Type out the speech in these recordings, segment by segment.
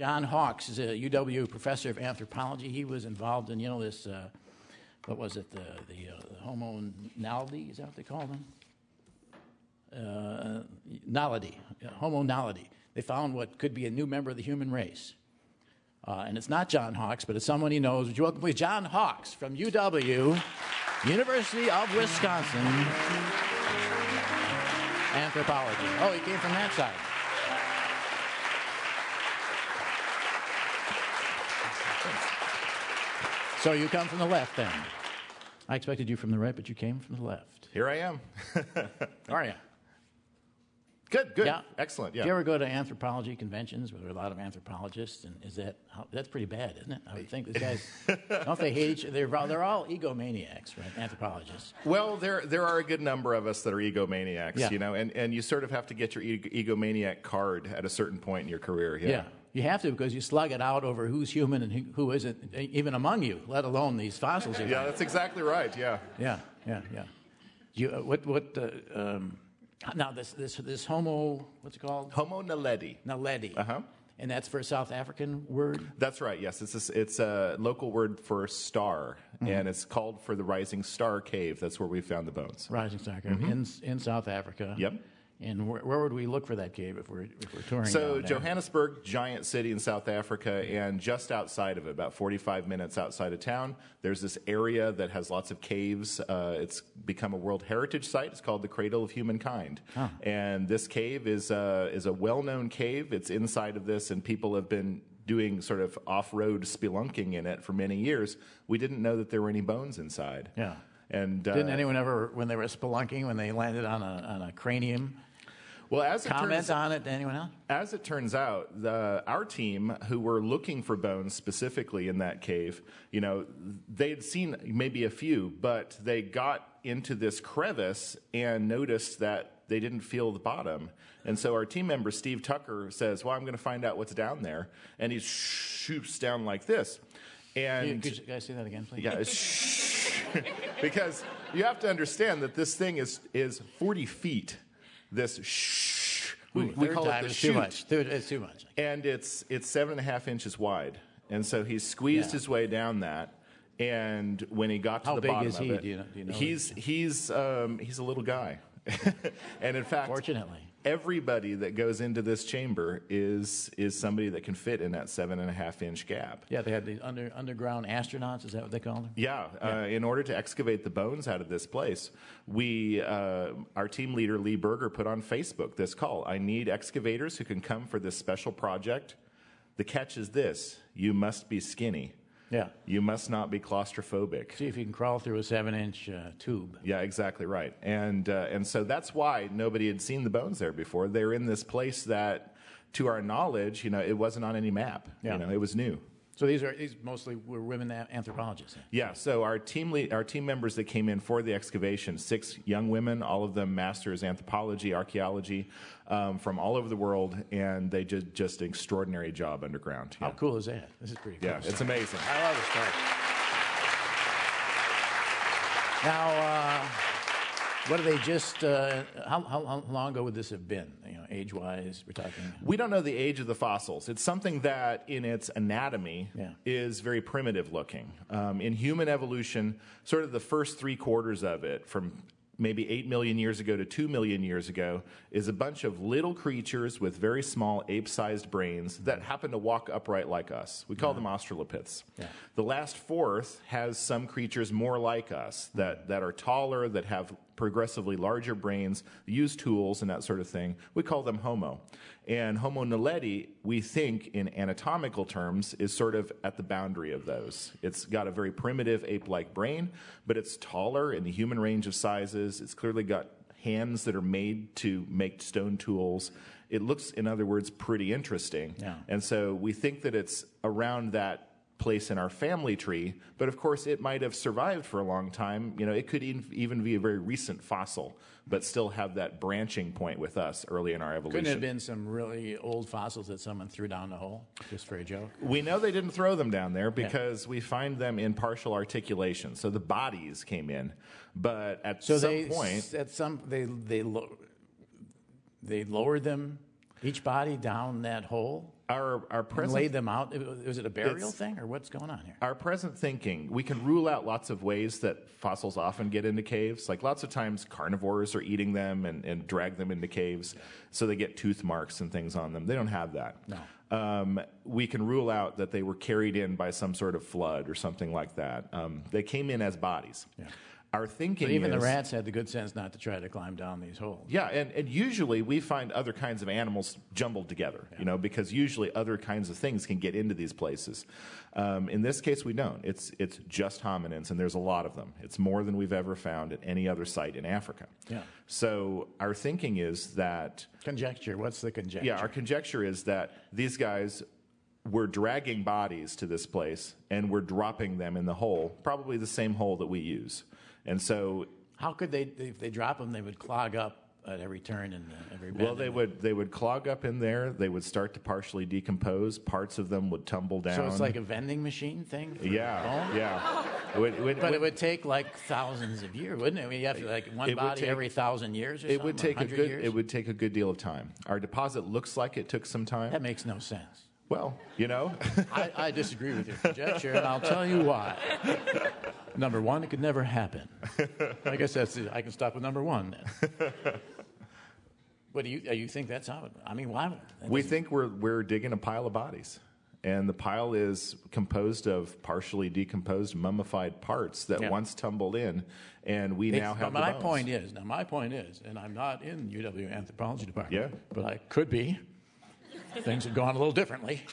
John Hawkes is a UW professor of anthropology. He was involved in, this, what was it, the Homo naledi, is that what they call them? Naledi, Homo naledi. They found what could be a new member of the human race. And it's not John Hawkes, but it's someone he knows. Would you welcome, please, John Hawkes from UW, University of Wisconsin, anthropology. Oh, he came from that side. So you come from the left, then. I expected you from the right, but you came from the left. Here I am. How are you? Good. Yeah. Excellent, yeah. Do you ever go to anthropology conventions where there are a lot of anthropologists? And that's pretty bad, isn't it? I would think these guys, don't they hate each other? They're all egomaniacs, right, anthropologists? Well, there are a good number of us that are egomaniacs, and you sort of have to get your egomaniac card at a certain point in your career. Yeah. You have to, because you slug it out over who's human and who isn't, even among you, let alone these fossils. Yeah, that's exactly right, yeah. Yeah. Now, this Homo, what's it called? Homo naledi. Naledi. Uh-huh. And that's for a South African word? That's right, yes. It's a local word for star, and it's called for the Rising Star Cave. That's where we found the bones. Rising Star Cave in South Africa. Yep. And where would we look for that cave if we're touring? So down there? Johannesburg, giant city in South Africa, and just outside of it, about 45 minutes outside of town, there's this area that has lots of caves. It's become a World Heritage Site. It's called the Cradle of Humankind. Huh. And this cave is a well-known cave. It's inside of this, and people have been doing sort of off-road spelunking in it for many years. We didn't know that there were any bones inside. Yeah. And didn't anyone ever, when they were spelunking, when they landed on a cranium, well, as it comment on it to anyone else? As it turns out, our team, who were looking for bones specifically in that cave, they had seen maybe a few, but they got into this crevice and noticed that they didn't feel the bottom. And so our team member, Steve Tucker, says, well, I'm going to find out what's down there. And he shoots down like this. And could you guys say that again, please? Yeah, because you have to understand that this thing is 40 feet. This we call it the it's chute. Too much. It's too much. And it's 7.5 inches wide. And so he squeezed his way down that. And when he got to the bottom of it, how big is he? Do you know? He's a little guy. And in fact, fortunately, everybody that goes into this chamber is somebody that can fit in that 7.5-inch gap. Yeah, they had the underground astronauts. Is that what they call them? Yeah. In order to excavate the bones out of this place, our team leader Lee Berger put on Facebook this call: I need excavators who can come for this special project. The catch is this: you must be skinny. Yeah. You must not be claustrophobic. See if you can crawl through a 7-inch tube. Yeah, exactly right. And so that's why nobody had seen the bones there before. They're in this place that, to our knowledge, it wasn't on any map. Yeah. It was new. So these mostly were women anthropologists. Yeah. So our team members that came in for the excavation, 6 young women, all of them masters anthropology, archaeology, from all over the world, and they did just an extraordinary job underground. Yeah. How cool is that? This is pretty cool. Yeah, it's amazing. I love this stuff. Now, what do they just? How long ago would this have been? Age-wise, we're talking. We don't know the age of the fossils. It's something that, in its anatomy, is very primitive looking. In human evolution, sort of the first 3/4 of it, from maybe 8 million years ago to 2 million years ago, is a bunch of little creatures with very small ape-sized brains that happen to walk upright like us. We call them Australopiths. Yeah. The last fourth has some creatures more like us that are taller, that have progressively larger brains, use tools and that sort of thing. We call them Homo. And Homo naledi, we think in anatomical terms, is sort of at the boundary of those. It's got a very primitive ape-like brain, but it's taller in the human range of sizes. It's clearly got hands that are made to make stone tools. It looks, in other words, pretty interesting. Yeah. And so we think that it's around that place in our family tree, but of course it might have survived for a long time. It could even be a very recent fossil, but still have that branching point with us early in our evolution. Couldn't it have been some really old fossils that someone threw down the hole, just for a joke? We know they didn't throw them down there because we find them in partial articulation. So the bodies came in, but at some point... They lowered them, each body, down that hole? Our and present laid them out? Was it a burial thing, or what's going on here? Our present thinking, we can rule out lots of ways that fossils often get into caves. Like lots of times carnivores are eating them and drag them into caves, so they get tooth marks and things on them. They don't have that. No. We can rule out that they were carried in by some sort of flood or something like that. They came in as bodies. Yeah. Our thinking But even is, the rats had the good sense not to try to climb down these holes. Yeah, and usually we find other kinds of animals jumbled together, because usually other kinds of things can get into these places. In this case, we don't. It's just hominins, and there's a lot of them. It's more than we've ever found at any other site in Africa. Yeah. So our thinking is that... Conjecture. What's the conjecture? Yeah, our conjecture is that these guys were dragging bodies to this place, and we're dropping them in the hole, probably the same hole that we use. And so, how could they? If they drop them, they would clog up at every turn and every bend. Well, they would clog up in there. They would start to partially decompose. Parts of them would tumble down. So it's like a vending machine thing. Yeah. It would take like thousands of years, wouldn't it? I mean, you have to like one body every 1,000 years. Or it would take years? It would take a good deal of time. Our deposit looks like it took some time. That makes no sense. Well, I disagree with your conjecture, and I'll tell you why. Number one, it could never happen. I guess I can stop with number one then. But do you think that's how? I mean, why? We think we're digging a pile of bodies, and the pile is composed of partially decomposed, mummified parts that once tumbled in, and we now have. My point is, and I'm not in UW anthropology department, Yeah. but I could be. Things had gone a little differently.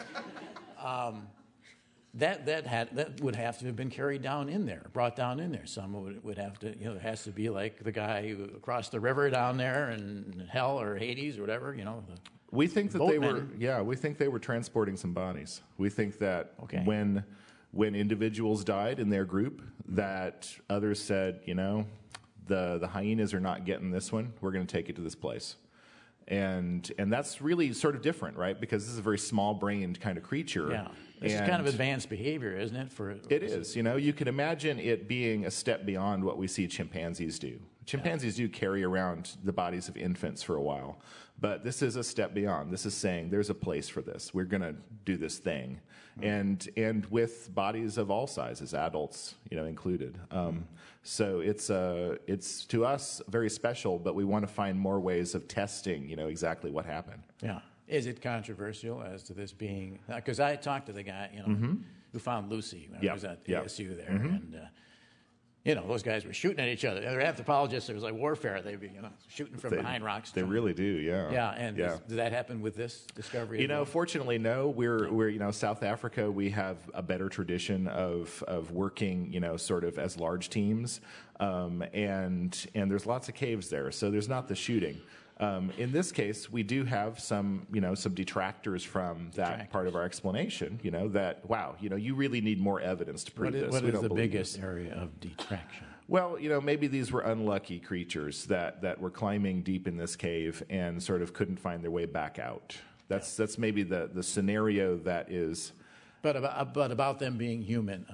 That would have to have been carried down in there, brought down in there. Some would have to, there has to be like the guy who crossed the river down there in Hell or Hades or whatever, We think that they were, we think they were transporting some bodies. We think that when individuals died in their group, that others said, the hyenas are not getting this one. We're going to take it to this place. And that's really sort of different, right? Because this is a very small-brained kind of creature. Yeah, this is kind of advanced behavior, isn't it? It is. You can imagine it being a step beyond what we see chimpanzees do. Chimpanzees do carry around the bodies of infants for a while, but this is a step beyond. This is saying there's a place for this. We're going to do this thing, and with bodies of all sizes, adults, included. So it's to us very special, but we want to find more ways of testing, exactly what happened. Yeah. Is it controversial as to this being? Because I talked to the guy, who found Lucy when I was at the ASU there, and those guys were shooting at each other. They're anthropologists. It was like warfare. They'd be, shooting from behind rocks. They really do, yeah. Yeah, and did that happen with this discovery? Fortunately, no. We're South Africa. We have a better tradition of working, sort of as large teams, and there's lots of caves there, so there's not the shooting. In this case, we do have some detractors from that part of our explanation. That you really need more evidence to prove this. What is the biggest area of detraction? Well, maybe these were unlucky creatures that were climbing deep in this cave and sort of couldn't find their way back out. That's maybe the scenario that is. But about them being human.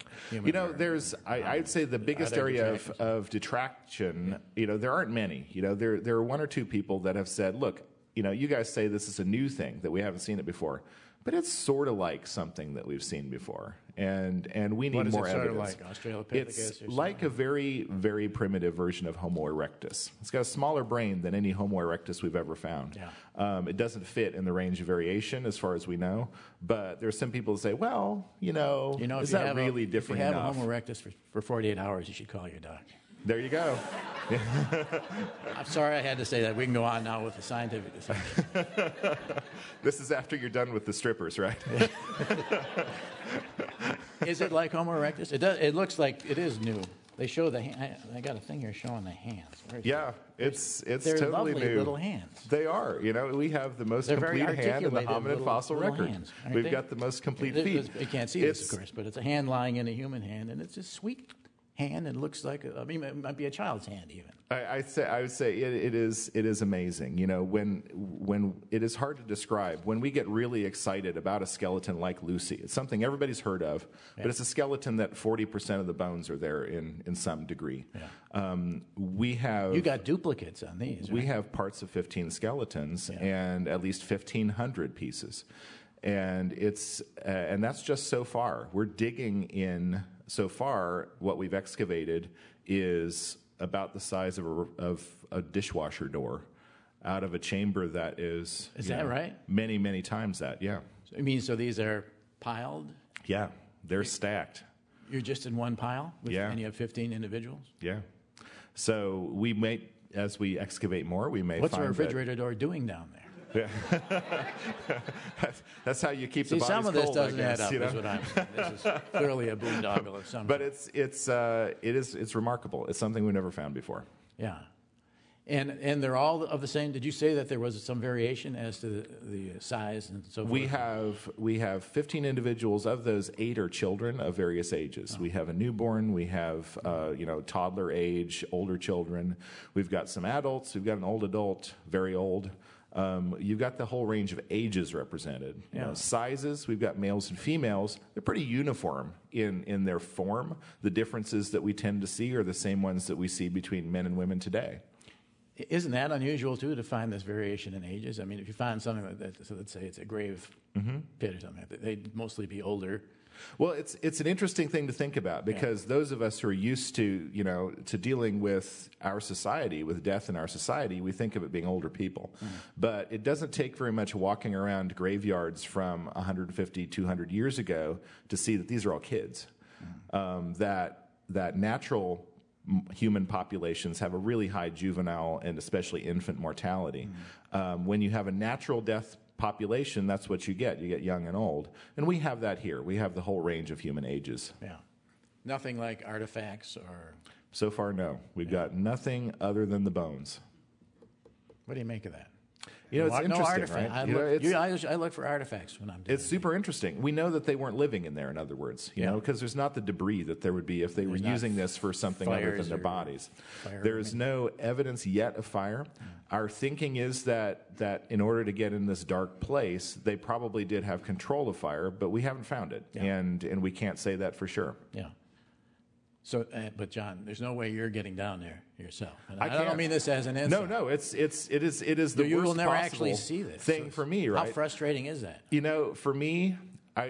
I'd say the biggest area of detraction, there aren't many. There are one or two people that have said, look, you guys say this is a new thing, that we haven't seen it before. But it's sort of like something that we've seen before, and we need more evidence. What is it sort of like? Australopithecus? It's like a very, very primitive version of Homo erectus. It's got a smaller brain than any Homo erectus we've ever found. Yeah. It doesn't fit in the range of variation as far as we know, but there are some people who say, well, is that really different enough? If you have a Homo erectus for 48 hours, you should call your doctor. There you go. I'm sorry I had to say that. We can go on now with the scientific discussion. This is after you're done with the strippers, right? Is it like Homo erectus? It looks like it is new. They show the hand. I got a thing here showing the hands. It's they're totally lovely new. little hands. They are. We have the most complete hand in the hominid fossil record. Hands, We've got the most complete feet. You can't see this, of course, but it's a hand lying in a human hand, and it's just sweet hand. It looks like, it might be a child's hand even. I would say it is amazing. When it is hard to describe. When we get really excited about a skeleton like Lucy, it's something everybody's heard of, but it's a skeleton that 40% of the bones are there in some degree. Yeah. You got duplicates on these. Right? We have parts of 15 skeletons and at least 1,500 pieces, and and that's just so far. We're digging in. So far, what we've excavated is about the size of a dishwasher door out of a chamber that is... Is that right? Many, many times that, yeah. So these are piled? Yeah, they're stacked. You're just in one pile? And you have 15 individuals? Yeah. So as we excavate more, we may What's find a refrigerator door doing down there? Yeah. That's how you keep the bodies some of cold, this doesn't add up, is what I'm saying. This is clearly a boondoggle of some But it's remarkable. It's something we've never found before. Yeah. And they're all of the same. Did you say that there was some variation as to the size and so forth? We have 15 individuals. Of those, 8 are children of various ages. We have a newborn. We have toddler age, older children. We've got some adults. We've got an old adult, very old. You've got the whole range of ages represented. Sizes, we've got males and females. They're pretty uniform in their form. The differences that we tend to see are the same ones that we see between men and women today. Isn't that unusual, too, to find this variation in ages? I mean, if you find something like that, so let's say it's a grave pit or something like that, they'd mostly be older. Well, it's an interesting thing to think about because those of us who are used to, to dealing with our society, with death in our society, we think of it being older people. But it doesn't take very much walking around graveyards from 150, 200 years ago to see that these are all kids. That natural human populations have a really high juvenile and especially infant mortality. When you have a natural death population, that's what you get. You get young and old. And we have that here. We have the whole range of human ages. Yeah. Nothing like artifacts or... So far, no. We've got nothing other than the bones. What do you make of that? It's interesting, right? I look for artifacts when I'm doing It's super interesting. We know that they weren't living in there, in other words, because there's not the debris that there would be if they were using this for something other than their bodies. There is no evidence yet of fire. Our thinking is that in order to get in this dark place, they probably did have control of fire, but we haven't found it, and we can't say that for sure. Yeah. So, but John, there's no way you're getting down there yourself. And I don't mean this as an insult. No, it is the you worst will never possible actually see this thing for me, right? How frustrating is that? For me,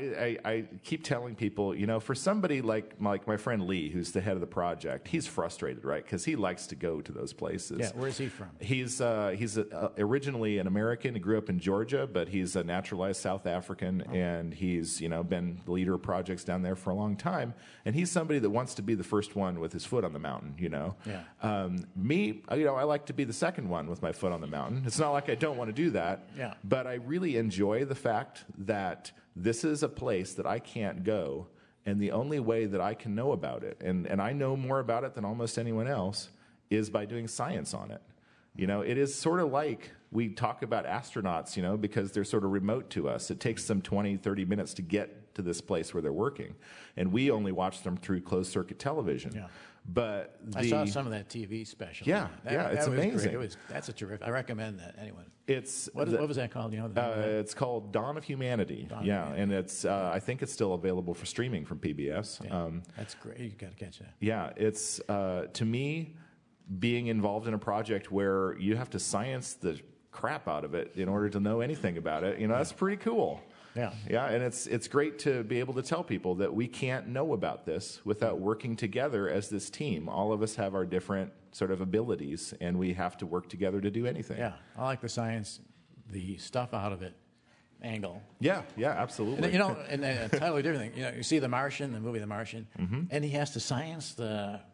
I keep telling people, for somebody like my friend Lee, who's the head of the project, he's frustrated, right? Because he likes to go to those places. Yeah, where's he from? He's originally an American. He grew up in Georgia, but he's a naturalized South African, and he's been the leader of projects down there for a long time. And he's somebody that wants to be the first one with his foot on the mountain. Yeah. Me, I like to be the second one with my foot on the mountain. It's not like I don't want to do that. Yeah. But I really enjoy the fact that this is a place that I can't go, and the only way that I can know about it, and I know more about it than almost anyone else, is by doing science on it. It is sort of like we talk about astronauts, because they're sort of remote to us. It takes them 20, 30 minutes to get to this place where they're working, and we only watch them through closed-circuit television. Yeah. But I saw some of that TV special. Yeah, it's amazing. That's a terrific. I recommend that. Anyway, what was that called? It's called Dawn of Humanity. And it's I think it's still available for streaming from PBS. Yeah, that's great. You got to catch that. Yeah, it's to me being involved in a project where you have to science the crap out of it in order to know anything about it. That's pretty cool. Yeah. Yeah, and it's great to be able to tell people that we can't know about this without working together as this team. All of us have our different sort of abilities, and we have to work together to do anything. Yeah, I like the science, the stuff out of it angle. Yeah, absolutely. And a totally different thing. You see The Martian, the movie The Martian, and he has to science the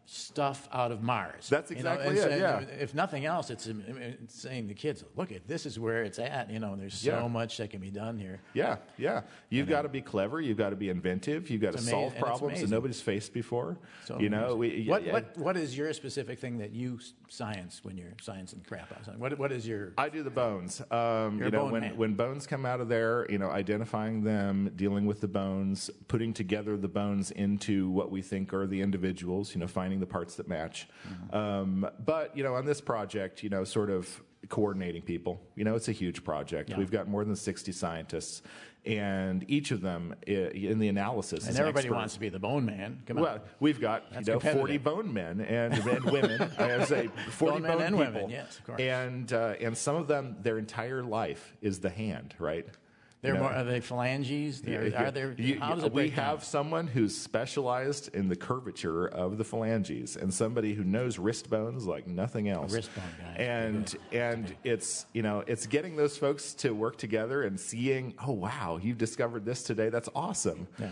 stuff out of Mars. That's exactly it. Yeah. If nothing else, it's saying to kids, look, this is where it's at. There's so much that can be done here. Yeah, yeah. You've got to be clever. You've got to be inventive. You've got to solve problems that nobody's faced before. So what is your specific thing that you science when you're sciencing crap outside? What is your? I do the bones. When bones come out of there, identifying them, dealing with the bones, putting together the bones into what we think are the individuals. Finding the parts that match. Mm-hmm. But on this project, sort of coordinating people. It's a huge project. Yeah. We've got more than 60 scientists, and each of them in the analysis. And everybody wants to be the bone man. Come on. Well, we've got 40 bone men and women. I would say 40 bone men and people. Women. Yes, of course. And some of them, their entire life is the hand, right? Are they phalanges? How does it we have someone who's specialized in the curvature of the phalanges, and somebody who knows wrist bones like nothing else. Wrist bone guys. And it's it's getting those folks to work together and seeing, oh wow, you've discovered this today. That's awesome. Yeah.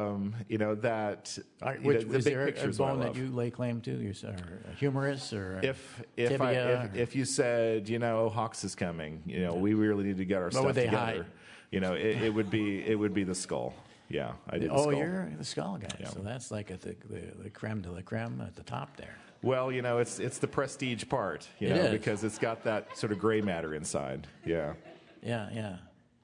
The big pictures. A bone that you lay claim to, or a humerus, or if you said Hawks is coming, we really need to get our stuff would they together. Hide? It would be the skull. Yeah, I did the skull. Oh, you're the skull guy. Yeah. So that's like the creme de la creme at the top there. Well, it's the prestige part, because it's got that sort of gray matter inside. Yeah. Yeah, yeah.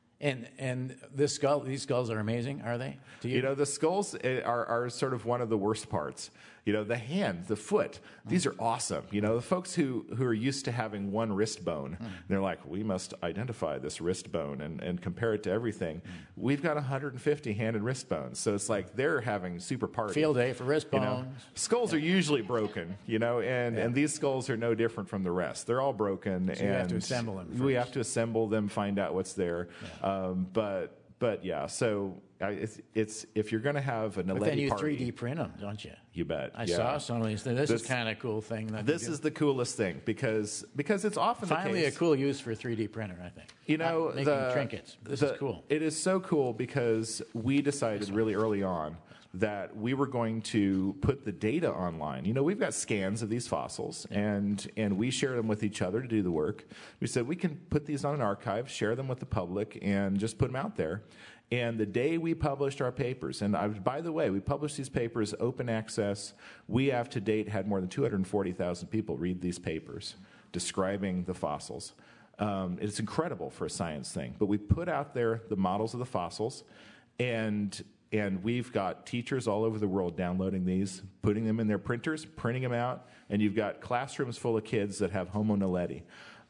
And these skulls are amazing, are they? To you? The skulls are sort of one of the worst parts. The hand, the foot, these are awesome. The folks who are used to having one wrist bone, they're like, we must identify this wrist bone and compare it to everything. We've got 150 hand and wrist bones. So it's like they're having super party. Field day for wrist bones. Skulls are usually broken, and these skulls are no different from the rest. They're all broken. So you have to assemble them first. We have to assemble them, find out what's there. Yeah. But yeah, so it's if you're going to have a Naledi party. But then you 3D print them, don't you? You bet. I saw some of these things. This is kind of cool thing. This is the coolest thing because it's often finally the case. A cool use for a 3D printer, I think. Making trinkets. This is cool. It is so cool because we decided really early on that we were going to put the data online. We've got scans of these fossils, and we share them with each other to do the work. We said we can put these on an archive, share them with the public, and just put them out there. And the day we published our papers, and by the way, we published these papers open access. We have to date had more than 240,000 people read these papers describing the fossils. It's incredible for a science thing. But we put out there the models of the fossils, and we've got teachers all over the world downloading these, putting them in their printers, printing them out, and you've got classrooms full of kids that have Homo naledi.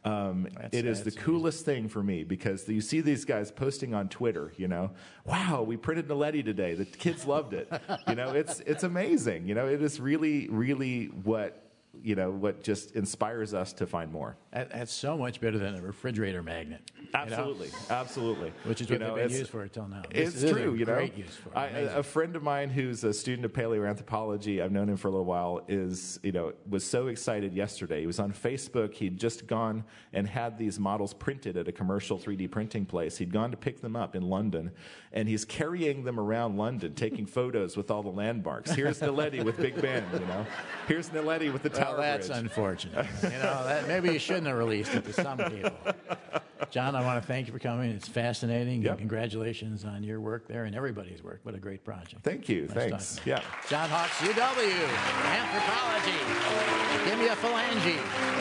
It is the coolest thing for me because you see these guys posting on Twitter, wow, we printed Naledi today. The kids loved it. It's amazing. It is really, really what just inspires us to find more. That's so much better than a refrigerator magnet. Absolutely, absolutely. Which is what they've been used for until now. It's true, Great use for it. A friend of mine who's a student of paleoanthropology, I've known him for a little while, was so excited yesterday. He was on Facebook. He'd just gone and had these models printed at a commercial 3D printing place. He'd gone to pick them up in London, and he's carrying them around London, taking photos with all the landmarks. Here's Naledi with Big Ben, Here's Naledi with the Tower Bridge. That's unfortunate. Maybe you shouldn't have released it to some people. John, I want to thank you for coming. It's fascinating. Yep. And congratulations on your work there and everybody's work. What a great project. Thank you. Nice Thanks. Yeah. John Hawks, UW, anthropology. Give me a phalange.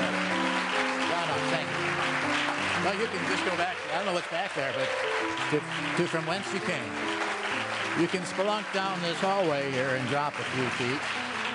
John Hawks, thank you. Well, you can just go back. I don't know what's back there, but to from whence you came. You can spelunk down this hallway here and drop a few feet.